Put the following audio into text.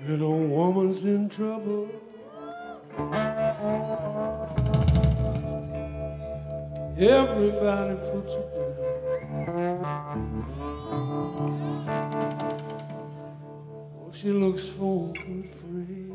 When a woman's in trouble, everybody puts her down. Oh, she looks for a good friend.